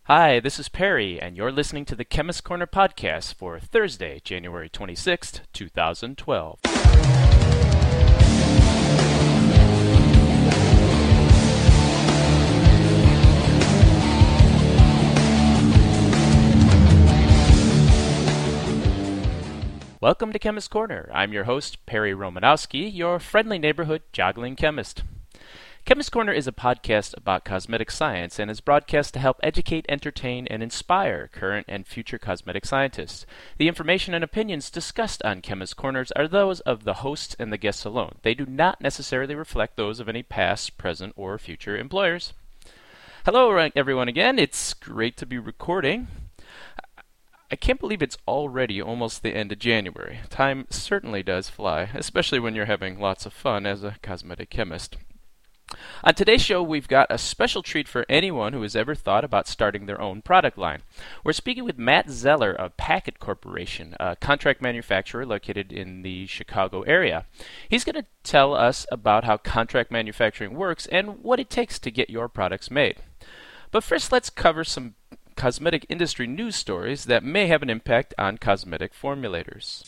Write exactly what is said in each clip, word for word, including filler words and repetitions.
Hi, this is Perry, and you're listening to the Chemist Corner podcast for Thursday, January twenty-sixth, twenty twelve. Welcome to Chemist Corner. I'm your host, Perry Romanowski, your friendly neighborhood joggling chemist. Chemist Corner is a podcast about cosmetic science and is broadcast to help educate, entertain, and inspire current and future cosmetic scientists. The information and opinions discussed on Chemist Corners are those of the hosts and the guests alone. They do not necessarily reflect those of any past, present, or future employers. Hello, everyone, again. It's great to be recording. I can't believe it's already almost the end of January. Time certainly does fly, especially when you're having lots of fun as a cosmetic chemist. On today's show, we've got a special treat for anyone who has ever thought about starting their own product line. We're speaking with Matt Zeller of Packet Corporation, a contract manufacturer located in the Chicago area. He's going to tell us about how contract manufacturing works and what it takes to get your products made. But first, let's cover some cosmetic industry news stories that may have an impact on cosmetic formulators.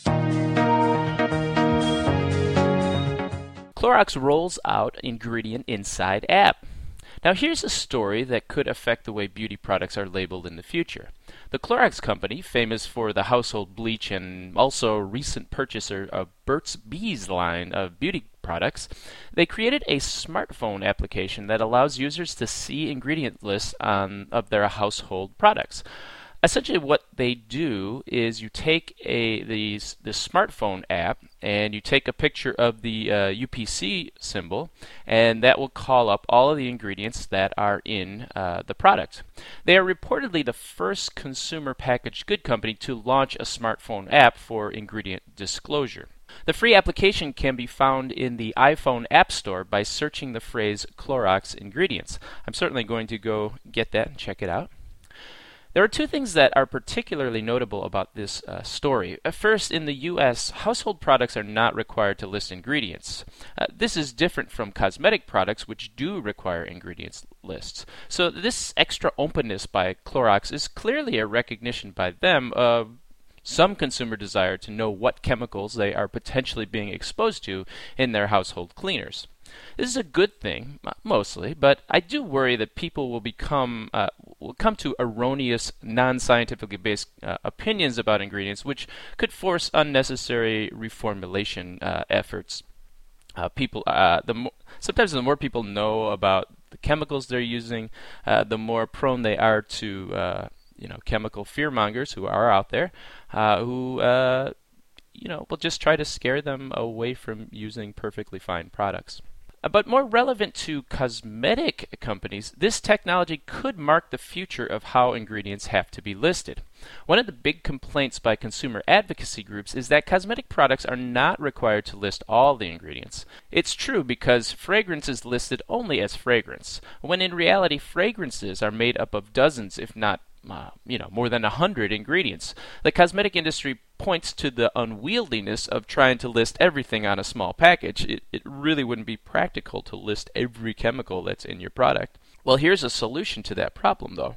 Clorox rolls out Ingredient Inside app. Now here's a story that could affect the way beauty products are labeled in the future. The Clorox company, famous for the household bleach and also a recent purchaser of Burt's Bees line of beauty products, they created a smartphone application that allows users to see ingredient lists on, of their household products. Essentially what they do is you take a these the smartphone app and you take a picture of the uh, U P C symbol, and that will call up all of the ingredients that are in uh, the product. They are reportedly the first consumer packaged good company to launch a smartphone app for ingredient disclosure. The free application can be found in the iPhone App Store by searching the phrase Clorox ingredients. I'm certainly going to go get that and check it out. There are two things that are particularly notable about this uh, story. First, in the U S, household products are not required to list ingredients. Uh, this is different from cosmetic products, which do require ingredients lists. So this extra openness by Clorox is clearly a recognition by them of some consumer desire to know what chemicals they are potentially being exposed to in their household cleaners. This is a good thing, mostly, but I do worry that people will become uh, will come to erroneous, non-scientifically based uh, opinions about ingredients, which could force unnecessary reformulation uh, efforts. Uh, people, uh, the mo- sometimes the more people know about the chemicals they're using, uh, the more prone they are to, uh, you know, chemical fearmongers who are out there, uh, who. Uh, you know, will just try to scare them away from using perfectly fine products. But more relevant to cosmetic companies, this technology could mark the future of how ingredients have to be listed. One of the big complaints by consumer advocacy groups is that cosmetic products are not required to list all the ingredients. It's true because fragrance is listed only as fragrance, when in reality fragrances are made up of dozens, if not Uh, you know, more than a hundred ingredients. The cosmetic industry points to the unwieldiness of trying to list everything on a small package. It, it really wouldn't be practical to list every chemical that's in your product. Well, here's a solution to that problem, though.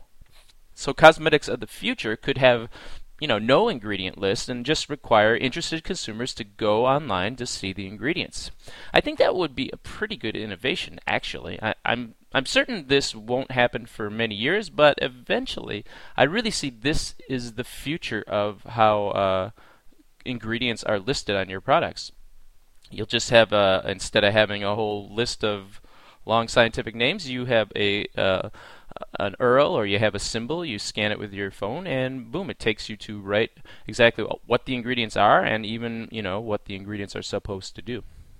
So cosmetics of the future could have, you know, no ingredient list and just require interested consumers to go online to see the ingredients. I think that would be a pretty good innovation, actually. I, I'm I'm certain this won't happen for many years, but eventually, I really see this is the future of how uh, ingredients are listed on your products. You'll just have, a, instead of having a whole list of long scientific names, you have a uh, an U R L or you have a symbol, you scan it with your phone, and boom, it takes you to write exactly what the ingredients are and even, you know, what the ingredients are supposed to do.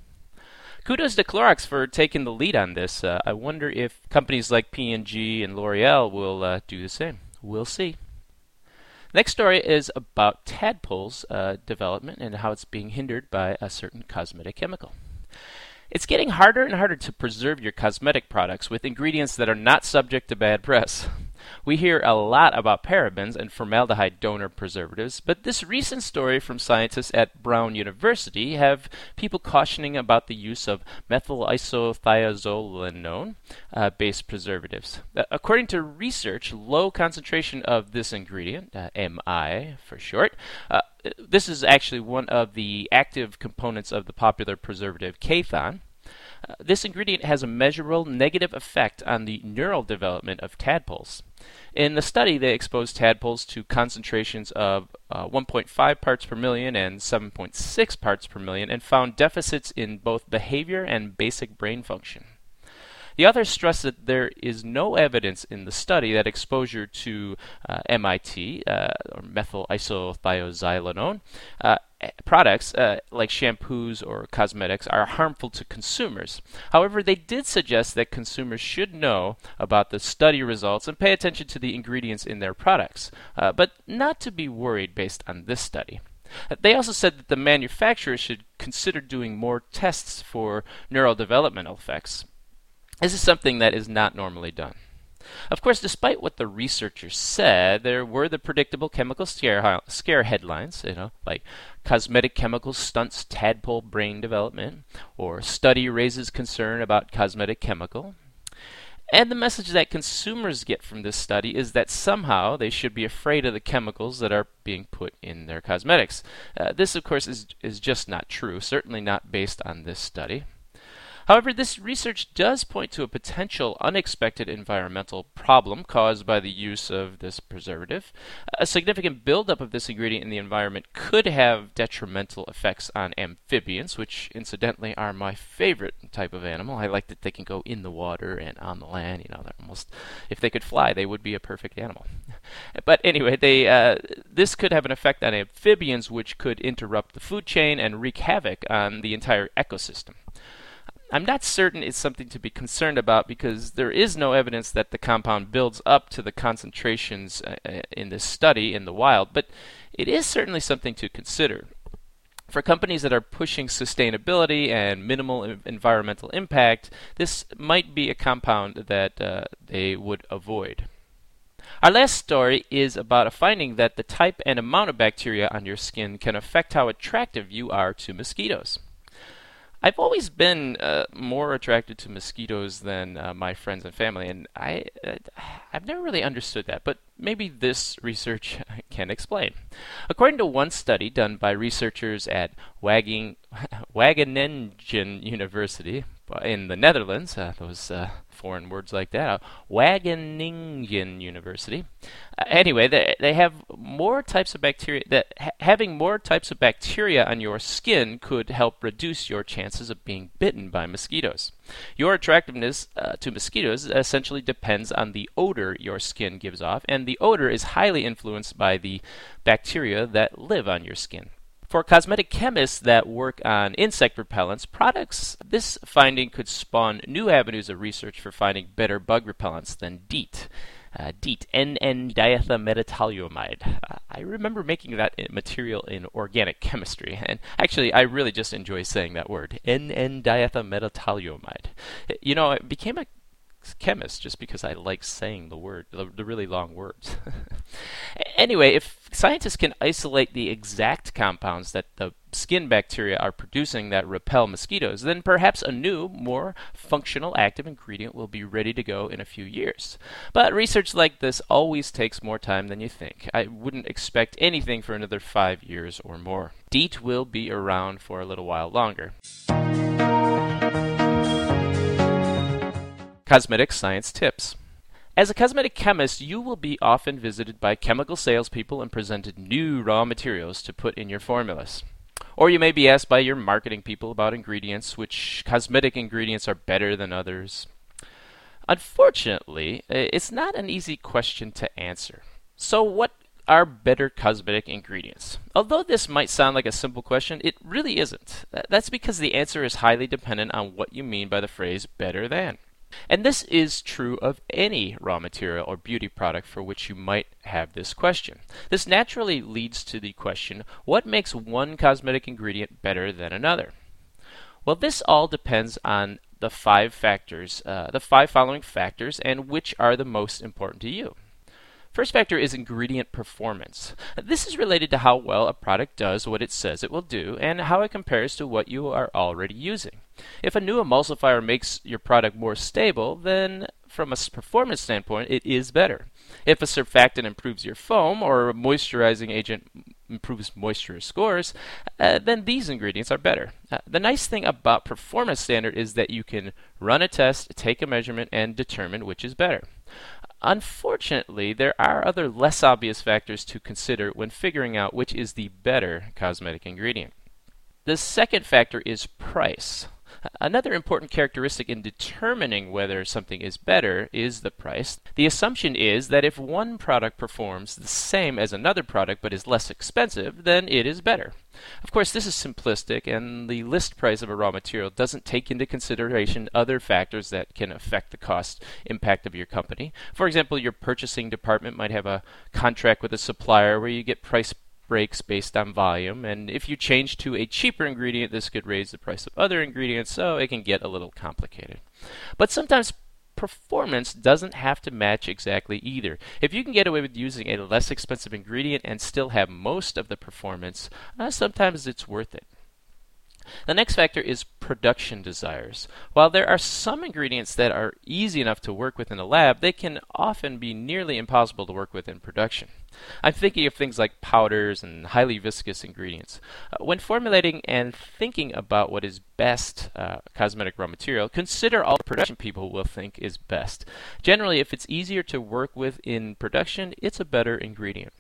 Kudos to Clorox for taking the lead on this. Uh, I wonder if companies like P and G and L'Oreal will uh, do the same. We'll see. Next story is about tadpoles uh, development and how it's being hindered by a certain cosmetic chemical. It's getting harder and harder to preserve your cosmetic products with ingredients that are not subject to bad press. We hear a lot about parabens and formaldehyde donor preservatives, but this recent story from scientists at Brown University have people cautioning about the use of methyl isothiazolinone uh, based preservatives. Uh, according to research, low concentration of this ingredient, uh, M I for short, uh, this is actually one of the active components of the popular preservative Kathon. Uh, this ingredient has a measurable negative effect on the neural development of tadpoles. In the study, they exposed tadpoles to concentrations of uh, one point five parts per million and seven point six parts per million and found deficits in both behavior and basic brain function. The authors stress that there is no evidence in the study that exposure to uh, M I T, uh, or methyl isothiazolinone, uh, products uh, like shampoos or cosmetics are harmful to consumers. However, they did suggest that consumers should know about the study results and pay attention to the ingredients in their products, uh, but not to be worried based on this study. They also said that the manufacturers should consider doing more tests for neurodevelopmental effects. This is something that is not normally done. Of course, despite what the researchers said, there were the predictable chemical scare, scare headlines, you know, like cosmetic chemicals stunts tadpole brain development, or study raises concern about cosmetic chemical. And the message that consumers get from this study is that somehow they should be afraid of the chemicals that are being put in their cosmetics. Uh, this, of course, is, is just not true, certainly not based on this study. However, this research does point to a potential unexpected environmental problem caused by the use of this preservative. A significant buildup of this ingredient in the environment could have detrimental effects on amphibians, which incidentally are my favorite type of animal. I like that they can go in the water and on the land. You know, they're almost, if they could fly, they would be a perfect animal. But anyway, they uh, this could have an effect on amphibians, which could interrupt the food chain and wreak havoc on the entire ecosystem. I'm not certain it's something to be concerned about because there is no evidence that the compound builds up to the concentrations uh, in this study in the wild, but it is certainly something to consider. For companies that are pushing sustainability and minimal environmental impact, this might be a compound that uh, they would avoid. Our last story is about a finding that the type and amount of bacteria on your skin can affect how attractive you are to mosquitoes. I've always been uh, more attracted to mosquitoes than uh, my friends and family, and I, uh, I've never really understood that, but maybe this research can explain. According to one study done by researchers at Wageningen Wageningen University in the Netherlands, uh, those uh, foreign words like that, uh, Wageningen University. Uh, anyway, they, they have more types of bacteria, that ha- having more types of bacteria on your skin could help reduce your chances of being bitten by mosquitoes. Your attractiveness uh, to mosquitoes essentially depends on the odor your skin gives off, and the odor is highly influenced by the bacteria that live on your skin. For cosmetic chemists that work on insect repellents products, this finding could spawn new avenues of research for finding better bug repellents than DEET. Uh, DEET, N N diethylmetatoluamide. Uh, I remember making that material in organic chemistry, and actually I really just enjoy saying that word, N N diethylmetatoluamide. You know, I became a chemist just because I like saying the word, the, the really long words. Anyway, if scientists can isolate the exact compounds that the skin bacteria are producing that repel mosquitoes, then perhaps a new, more functional active ingredient will be ready to go in a few years. But research like this always takes more time than you think. I wouldn't expect anything for another five years or more. DEET will be around for a little while longer. Cosmetic science tips. As a cosmetic chemist, you will be often visited by chemical salespeople and presented new raw materials to put in your formulas. Or you may be asked by your marketing people about ingredients, which cosmetic ingredients are better than others. Unfortunately, it's not an easy question to answer. So what are better cosmetic ingredients? Although this might sound like a simple question, it really isn't. That's because the answer is highly dependent on what you mean by the phrase better than. And this is true of any raw material or beauty product for which you might have this question. This naturally leads to the question, what makes one cosmetic ingredient better than another? Well, this all depends on the five factors, uh, the five following factors, and which are the most important to you. First factor is ingredient performance. This is related to how well a product does what it says it will do and how it compares to what you are already using. If a new emulsifier makes your product more stable, then from a performance standpoint, it is better. If a surfactant improves your foam or a moisturizing agent improves moisture scores, uh, then these ingredients are better. Uh, the nice thing about performance standard is that you can run a test, take a measurement, and determine which is better. Unfortunately, there are other less obvious factors to consider when figuring out which is the better cosmetic ingredient. The second factor is price. Another important characteristic in determining whether something is better is the price. The assumption is that if one product performs the same as another product but is less expensive, then it is better. Of course, this is simplistic, and the list price of a raw material doesn't take into consideration other factors that can affect the cost impact of your company. For example, your purchasing department might have a contract with a supplier where you get price breaks based on volume, and if you change to a cheaper ingredient, this could raise the price of other ingredients, so it can get a little complicated. But sometimes performance doesn't have to match exactly either. If you can get away with using a less expensive ingredient and still have most of the performance, uh, sometimes it's worth it. The next factor is production desires. While there are some ingredients that are easy enough to work with in a lab, they can often be nearly impossible to work with in production. I'm thinking of things like powders and highly viscous ingredients. Uh, when formulating and thinking about what is best uh, cosmetic raw material, consider all the production people will think is best. Generally, if it's easier to work with in production, it's a better ingredient.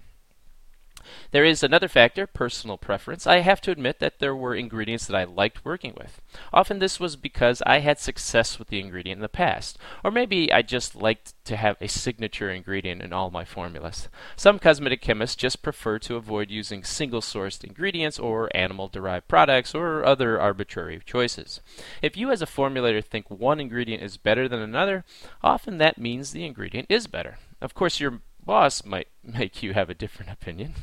There is another factor, personal preference. I have to admit that there were ingredients that I liked working with. Often this was because I had success with the ingredient in the past, or maybe I just liked to have a signature ingredient in all my formulas. Some cosmetic chemists just prefer to avoid using single-sourced ingredients or animal-derived products or other arbitrary choices. If you as a formulator think one ingredient is better than another, often that means the ingredient is better. Of course, your boss might make you have a different opinion.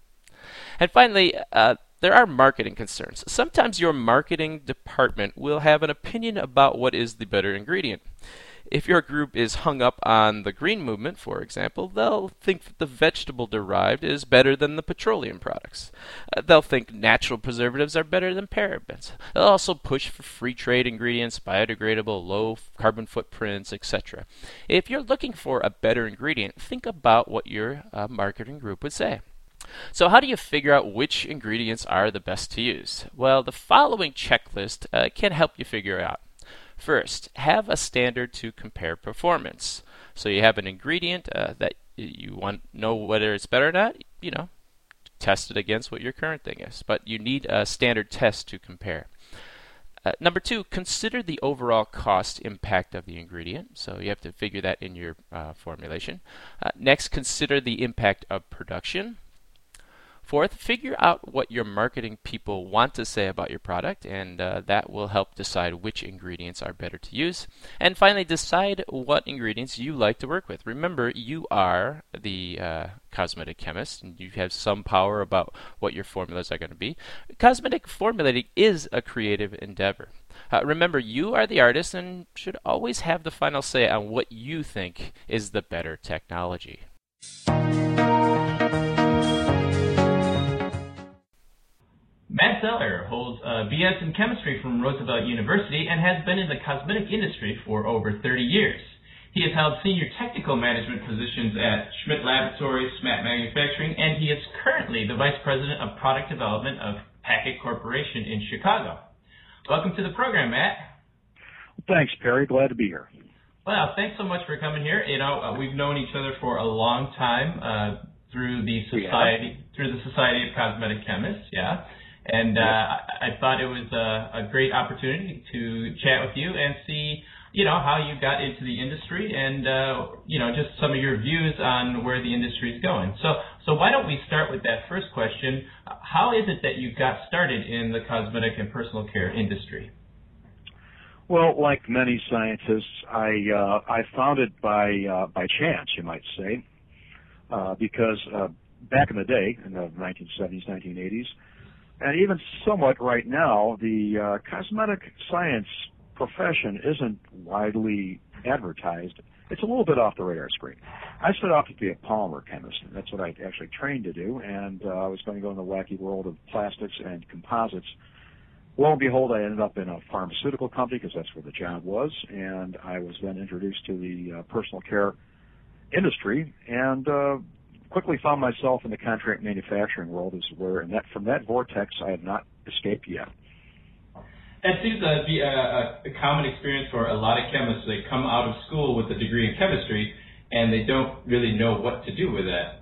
And finally, uh, there are marketing concerns. Sometimes your marketing department will have an opinion about what is the better ingredient. If your group is hung up on the green movement, for example, they'll think that the vegetable-derived is better than the petroleum products. Uh, they'll think natural preservatives are better than parabens. They'll also push for free trade ingredients, biodegradable, low carbon footprints, et cetera. If you're looking for a better ingredient, think about what your uh, marketing group would say. So how do you figure out which ingredients are the best to use? Well, the following checklist uh, can help you figure out. First, have a standard to compare performance. So you have an ingredient uh, that you want to know whether it's better or not, you know, test it against what your current thing is. But you need a standard test to compare. Uh, number two, consider the overall cost impact of the ingredient. So you have to figure that in your uh, formulation. Uh, next, consider the impact of production. Fourth, figure out what your marketing people want to say about your product, and uh, that will help decide which ingredients are better to use. And finally, decide what ingredients you like to work with. Remember, you are the uh, cosmetic chemist, and you have some power about what your formulas are going to be. Cosmetic formulating is a creative endeavor. Uh, remember, you are the artist and should always have the final say on what you think is the better technology. Matt Zeller holds a B S in chemistry from Roosevelt University and has been in the cosmetic industry for over thirty years. He has held senior technical management positions at Schmidt Laboratories, Smat Manufacturing, and he is currently the Vice President of Product Development of Packit Corporation in Chicago. Welcome to the program, Matt. Thanks, Perry. Glad to be here. Well, thanks so much for coming here. You know, uh, we've known each other for a long time uh, through the society, yeah. through the Society of Cosmetic Chemists, yeah. And uh, I thought it was a, a great opportunity to chat with you and see, you know, how you got into the industry and, uh, you know, just some of your views on where the industry is going. So, so why don't we start with that first question? How is it that you got started in the cosmetic and personal care industry? Well, like many scientists, I uh, I found it by uh, by chance, you might say, uh, because uh, back in the day, in the nineteen seventies, nineteen eighties. And even somewhat right now, the uh, cosmetic science profession isn't widely advertised it's a little bit off the radar screen. I set off to be a polymer chemist, and that's what I actually trained to do, and uh, I was going to go in the wacky world of plastics and composites. Lo and behold, I ended up in a pharmaceutical company because that's where the job was, and I was then introduced to the uh, personal care industry, and uh, quickly found myself in the contract manufacturing world, is where, and that from that vortex, I have not escaped yet. That seems to be a, a common experience for a lot of chemists. They come out of school with a degree in chemistry, and they don't really know what to do with that.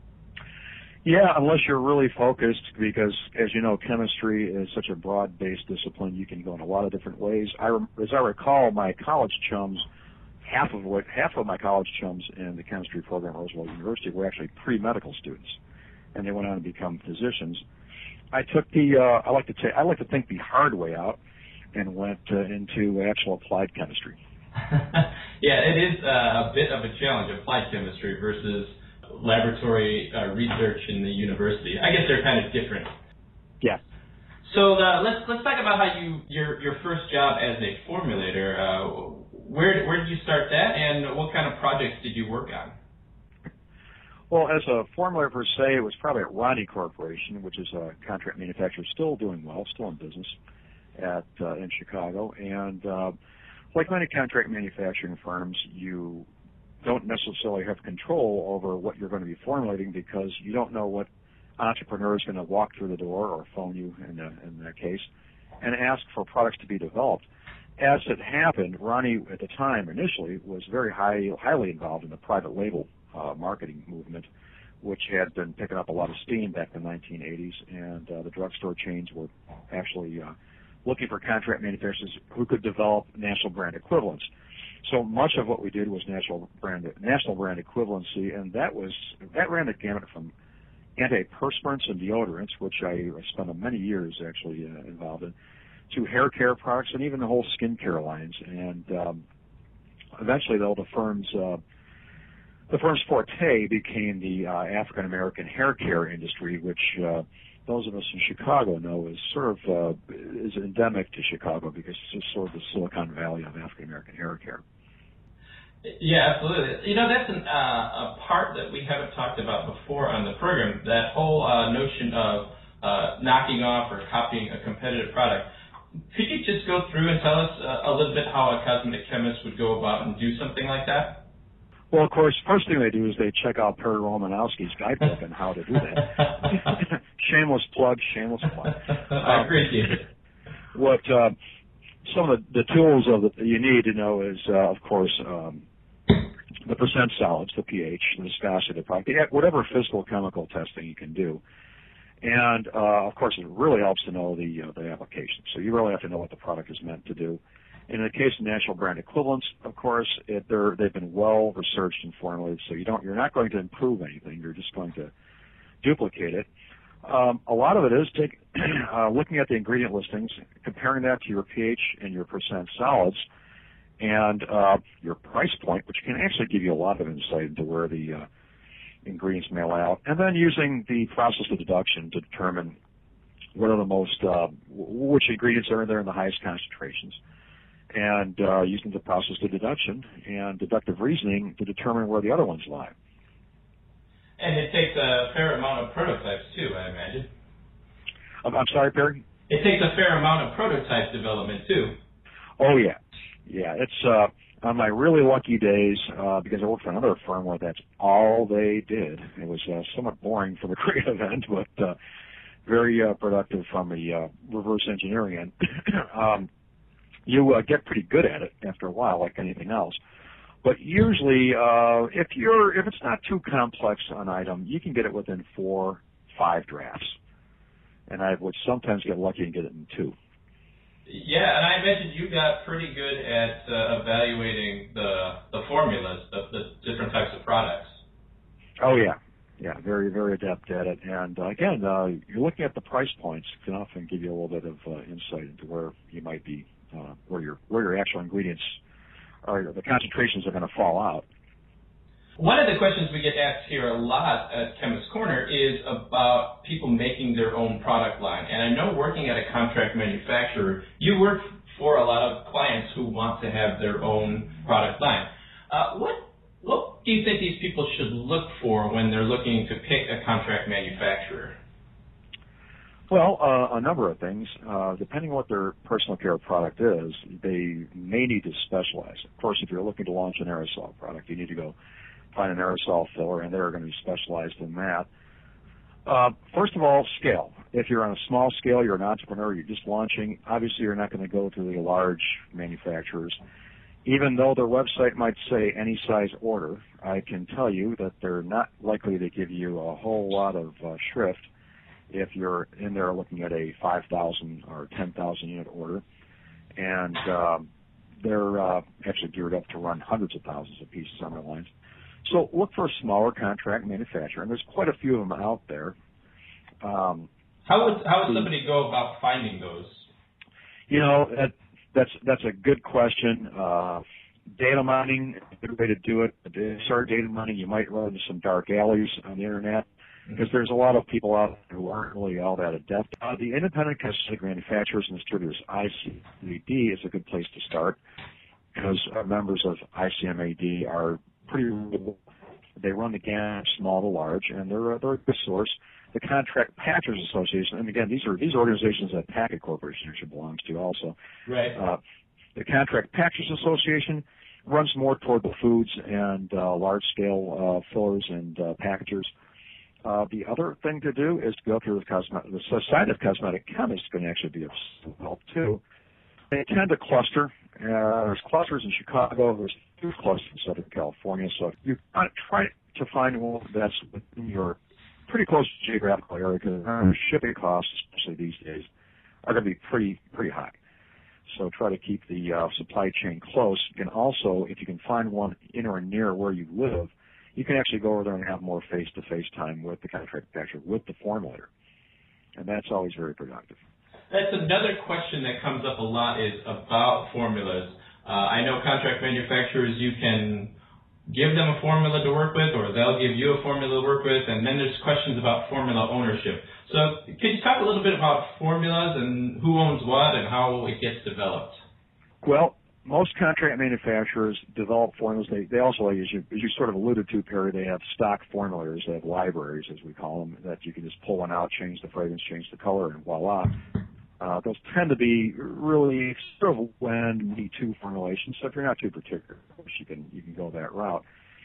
Yeah, unless you're really focused, because as you know, chemistry is such a broad-based discipline. You can go in a lot of different ways. I, as I recall, my college chums, half of what half of my college chums in the chemistry program at Roosevelt University were actually pre-medical students, and they went on to become physicians. I took the uh, I like to ta- I like to think the hard way out, and went uh, into actual applied chemistry. Yeah, it is uh, a bit of a challenge, applied chemistry versus laboratory uh, research in the university. I guess they're kind of different. Yeah. So uh, let's let's talk about how you your your first job as a formulator. Uh, where where did you start that, and what kind of projects did you work on? Well, as a formulator per se, it was probably at Ronnie Corporation, which is a contract manufacturer still doing well, still in business at uh, in Chicago. And uh, like many contract manufacturing firms, you don't necessarily have control over what you're going to be formulating because you don't know what entrepreneur is going to walk through the door or phone you in, the, in that case and ask for products to be developed. As it happened, Ronnie at the time initially was very high, highly involved in the private label uh, marketing movement, which had been picking up a lot of steam back in the nineteen eighties, and uh, the drugstore chains were actually uh, looking for contract manufacturers who could develop national brand equivalents. So much of what we did was national brand national brand equivalency, and that was that ran the gamut from antiperspirants and deodorants, which I spent many years actually uh, involved in, to hair care products and even the whole skincare lines. And um, eventually, though, the firm's uh, the firm's forte became the uh, African American hair care industry, which uh, those of us in Chicago know is sort of uh, is endemic to Chicago because it's just sort of the Silicon Valley of African American hair care. Yeah, absolutely. You know, that's an, uh, a part that we haven't talked about before on the program, that whole uh, notion of uh, knocking off or copying a competitive product. Could you just go through and tell us uh, a little bit how a cosmetic chemist would go about and do something like that? Well, of course, first thing they do is they check out Perry Romanowski's guidebook on how to do that. Shameless plug, shameless plug. I appreciate it. What uh, some of the, the tools of the, you need to know is, uh, of course, um, the percent solids, the pH, the viscosity of the product, whatever physical chemical testing you can do. And, uh, of course, it really helps to know the uh, the application. So you really have to know what the product is meant to do. In the case of national brand equivalents, of course, it, they're, they've been well researched and formulated, so you don't, you're not going to improve anything. You're just going to duplicate it. Um, a lot of it is take, uh, looking at the ingredient listings, comparing that to your pH and your percent solids, and uh, your price point, which can actually give you a lot of insight into where the uh, ingredients may lie out, and then using the process of deduction to determine what are the most, uh, which ingredients are in there in the highest concentrations, and uh, using the process of deduction and deductive reasoning to determine where the other ones lie. And it takes a fair amount of prototypes, too, I imagine. I'm, I'm sorry, Perry? It takes a fair amount of prototype development, too. Oh, yeah. Yeah, it's uh, on my really lucky days, uh, because I worked for another firm where that's all they did. It was uh, somewhat boring from a creative end, but uh, very uh, productive from a uh, reverse engineering end. um, you uh, get pretty good at it after a while, like anything else. But usually, uh, if you're if it's not too complex an item, you can get it within four, five drafts, and I would sometimes get lucky and get it in two. Yeah, and I imagine you got pretty good at uh, evaluating the the formulas, the, the different types of products. Oh yeah, yeah, very very adept at it. And uh, again, uh, you're looking at the price points can often give you a little bit of uh, insight into where you might be, uh, where your where your actual ingredients or the concentrations are going to fall out. One of the questions we get asked here a lot at Chemist Corner is about people making their own product line. And I know working at a contract manufacturer, you work for a lot of clients who want to have their own product line. Uh, what What do you think these people should look for when they're looking to pick a contract manufacturer? Well, uh, a number of things. Uh, depending on what their personal care product is, they may need to specialize. Of course, if you're looking to launch an aerosol product, you need to go find an aerosol filler, and they're going to be specialized in that. Uh, first of all, scale. If you're on a small scale, you're an entrepreneur, you're just launching, obviously you're not going to go to the large manufacturers. Even though their website might say any size order, I can tell you that they're not likely to give you a whole lot of uh, shrift if you're in there looking at a five thousand or ten thousand unit order. And um, they're uh, actually geared up to run hundreds of thousands of pieces on their lines. So look for a smaller contract manufacturer, and there's quite a few of them out there. Um, how would how would somebody go about finding those? You know, that, that's that's a good question. Uh, data mining is a good way to do it. To start data mining, you might run into some dark alleys on the internet because there's a lot of people out there who aren't really all that adept. Uh, the independent cosmetic manufacturers and distributors, I C M A D, is a good place to start because our members of I C M A D are pretty. They run the gamut, small to large, and they're a, they're a good source. The Contract Packers Association, and again, these are these organizations that Packet Corporation actually belongs to also. Right. Uh, the Contract Packers Association runs more toward the foods and uh, large-scale uh, fillers and uh, packagers. Uh, the other thing to do is to go through the, cosmetic, the Society of Cosmetic Chemists can actually be of help too. They tend to cluster. Uh, there's clusters in Chicago. There's two clusters in Southern California. So you try to find one that's within your pretty close geographical area because shipping costs, especially these days, are going to be pretty pretty high. So try to keep the uh, supply chain close. And also, if you can find one in or near where you live, you can actually go over there and have more face-to-face time with the contract manufacturer, with the formulator. And that's always very productive. That's another question that comes up a lot is about formulas. Uh, I know contract manufacturers, you can give them a formula to work with, or they'll give you a formula to work with, and then there's questions about formula ownership. So could you talk a little bit about formulas and who owns what and how it gets developed? Well, most contract manufacturers develop formulas. They, they also, as you, as you sort of alluded to, Perry, they have stock formulators. They have libraries, as we call them, that you can just pull one out, change the fragrance, change the color, and voila. Uh, those tend to be really sort of when Me Too formulations. So if you're not too particular, you can you can go that route.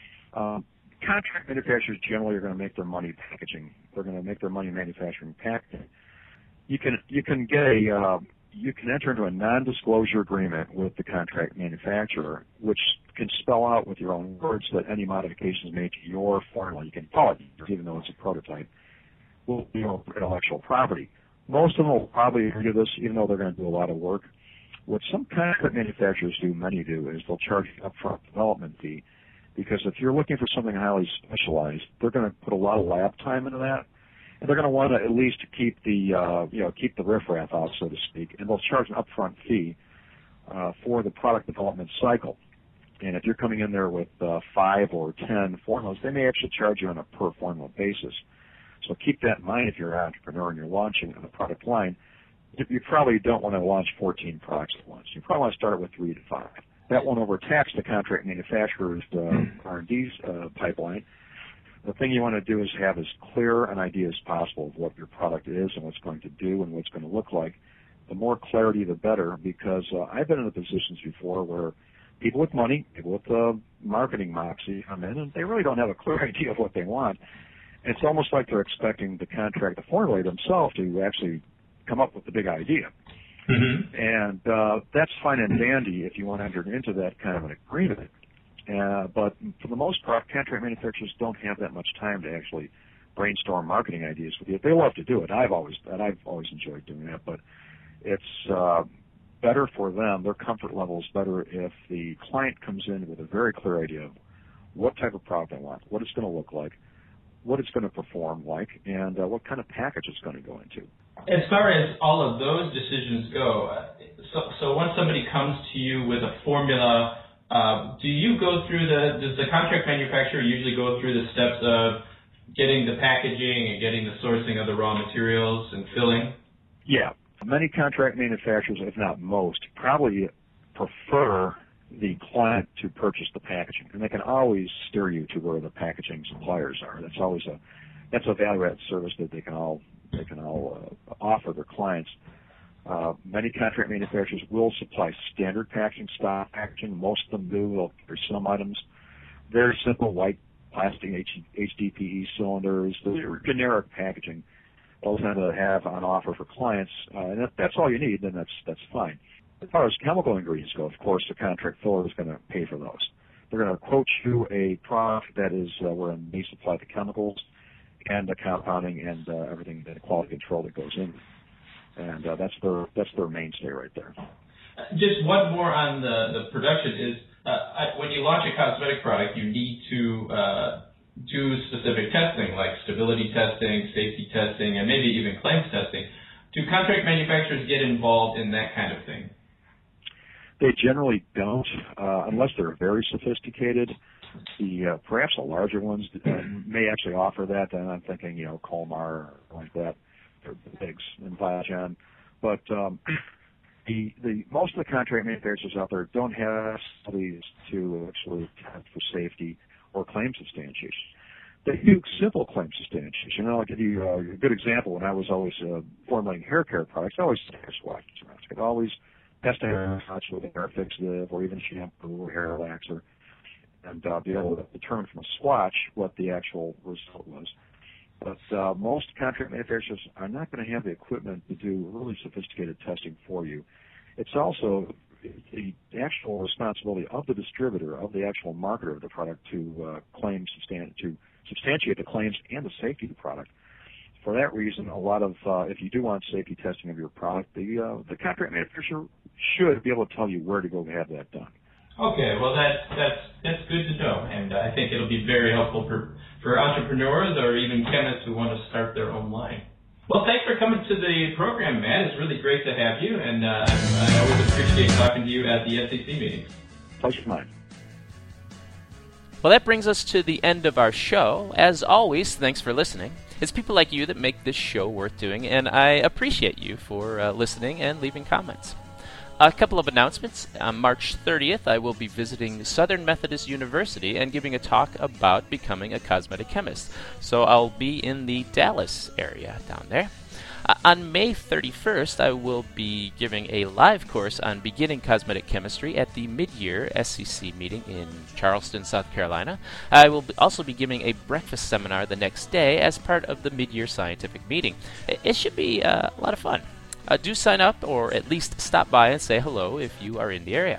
Um, contract manufacturers generally are going to make their money packaging. They're going to make their money manufacturing packaging. You can you can get a uh, you can enter into a non-disclosure agreement with the contract manufacturer, which can spell out with your own words that any modifications made to your formula, you can call it, even though it's a prototype, will be your intellectual property. Most of them will probably agree to this, even though they're going to do a lot of work. What some contract manufacturers do, many do, is they'll charge an upfront development fee, because if you're looking for something highly specialized, they're going to put a lot of lab time into that, and they're going to want to at least keep the uh, you know keep the riffraff out, so to speak, and they'll charge an upfront fee uh, for the product development cycle. And if you're coming in there with uh, five or ten formulas, they may actually charge you on a per formula basis. So keep that in mind if you're an entrepreneur and you're launching on a product line. You probably don't want to launch fourteen products at once. You probably want to start with three to five. That won't overtax the contract manufacturer's uh, R and D uh, pipeline. The thing you want to do is have as clear an idea as possible of what your product is and what's going to do and what it's going to look like. The more clarity, the better, because uh, I've been in the positions before where people with money, people with uh, marketing moxie come in, and they really don't have a clear idea of what they want. It's almost like they're expecting the contract, the formulator themselves, to actually come up with the big idea. Mm-hmm. And uh, that's fine and dandy if you want to enter into that kind of an agreement. Uh, but for the most part, contract manufacturers don't have that much time to actually brainstorm marketing ideas with you. They love to do it. I've always and I've always enjoyed doing that. But it's uh, better for them. Their comfort level is better if the client comes in with a very clear idea of what type of product they want, what it's going to look like, what it's going to perform like, and uh, what kind of package it's going to go into. As far as all of those decisions go, uh, so, so once somebody comes to you with a formula, uh, do you go through the, does the contract manufacturer usually go through the steps of getting the packaging and getting the sourcing of the raw materials and filling? Yeah. Many contract manufacturers, if not most, probably prefer the client to purchase the packaging, and they can always steer you to where the packaging suppliers are. That's always a that's a value-added service that they can all they can all uh, offer their clients. Uh, many contract manufacturers will supply standard packaging, stock packaging. Most of them do. They'll carry some items. Very simple white plastic H D P E cylinders. They're generic packaging. They'll tend to have on offer for clients, uh, and if that's all you need, then that's that's fine. As far as chemical ingredients go, of course, the contract filler is going to pay for those. They're going to quote you a product that is uh, where they supply the chemicals and the compounding and uh, everything, the quality control that goes in. And uh, that's their that's their mainstay right there. Just one more on the, the production is uh, I, when you launch a cosmetic product, you need to uh, do specific testing like stability testing, safety testing, and maybe even claims testing. Do contract manufacturers get involved in that kind of thing? They generally don't, uh, unless they're very sophisticated. The uh, perhaps the larger ones uh, may actually offer that. And I'm thinking, you know, Colmar or like that, or the bigs and Biogen. But um, the the most of the contract manufacturers out there don't have studies to actually test for safety or claim substantiation. They do simple claim substantiation. I'll give you uh, a good example. When I was always uh, formulating hair care products, I always hair swatches. I could always test a hair swatch with a hair fixative or even shampoo or hair relaxer, and uh, be able to determine from a swatch what the actual result was. But uh, most contract manufacturers are not going to have the equipment to do really sophisticated testing for you. It's also the actual responsibility of the distributor, of the actual marketer of the product, to uh, claim substan- to substantiate the claims and the safety of the product. For that reason, a lot of uh, if you do want safety testing of your product, the uh, the contract manufacturer should be able to tell you where to go have that done. Okay, well that's that's that's good to know, and uh, I think it'll be very helpful for for entrepreneurs or even chemists who want to start their own line. Well, thanks for coming to the program, Matt. It's really great to have you, and uh, I always appreciate talking to you at the S E C meetings. Pleasure's mine. Well, that brings us to the end of our show. As always, thanks for listening. It's people like you that make this show worth doing, and I appreciate you for uh, listening and leaving comments. A couple of announcements. On March thirtieth, I will be visiting Southern Methodist University and giving a talk about becoming a cosmetic chemist. So I'll be in the Dallas area down there. Uh, on May thirty-first, I will be giving a live course on beginning cosmetic chemistry at the mid-year S C C meeting in Charleston, South Carolina. I will be also be giving a breakfast seminar the next day as part of the mid-year scientific meeting. It, it should be uh, a lot of fun. Uh, do sign up or at least stop by and say hello if you are in the area.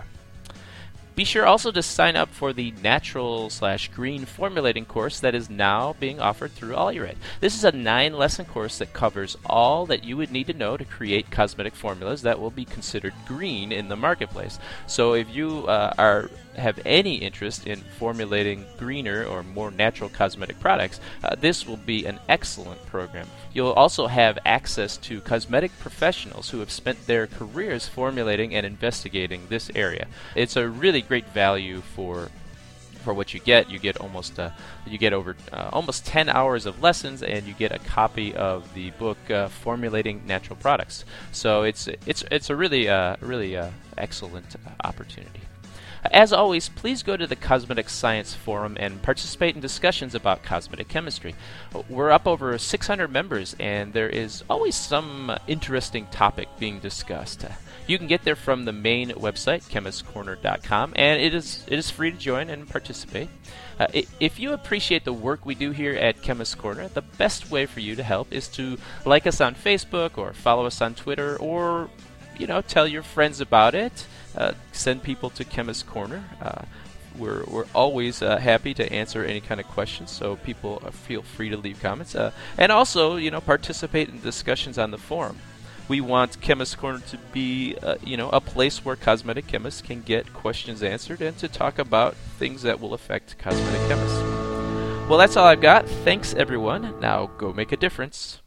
Be sure also to sign up for the natural slash green formulating course that is now being offered through Olured. This is a nine-lesson course that covers all that you would need to know to create cosmetic formulas that will be considered green in the marketplace. So if you uh, are have any interest in formulating greener or more natural cosmetic products, uh, this will be an excellent program. You'll also have access to cosmetic professionals who have spent their careers formulating and investigating this area. It's a really great value for for what you get. You get almost uh, you get over uh, almost ten hours of lessons, and you get a copy of the book uh, Formulating Natural Products. So it's it's it's a really uh, really uh, excellent uh, opportunity. As always, please go to the Cosmetic Science Forum and participate in discussions about cosmetic chemistry. We're up over six hundred members, and there is always some uh, interesting topic being discussed. Uh, you can get there from the main website, chemist corner dot com, and it is it is free to join and participate. Uh, if you appreciate the work we do here at Chemist Corner, the best way for you to help is to like us on Facebook or follow us on Twitter, or you know, tell your friends about it. Uh, send people to Chemist Corner. Uh, we're we're always uh, happy to answer any kind of questions, so people uh, feel free to leave comments. Uh, and also, you know, participate in discussions on the forum. We want Chemist Corner to be, uh, you know, a place where cosmetic chemists can get questions answered and to talk about things that will affect cosmetic chemists. Well, that's all I've got. Thanks, everyone. Now go make a difference.